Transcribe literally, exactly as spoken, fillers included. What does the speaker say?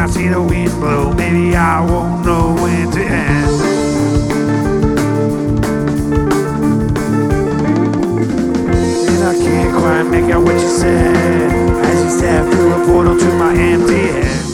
I see the wind blow, maybe I won't know when to end. And I can't quite make out what you said as you step through a portal to my empty head.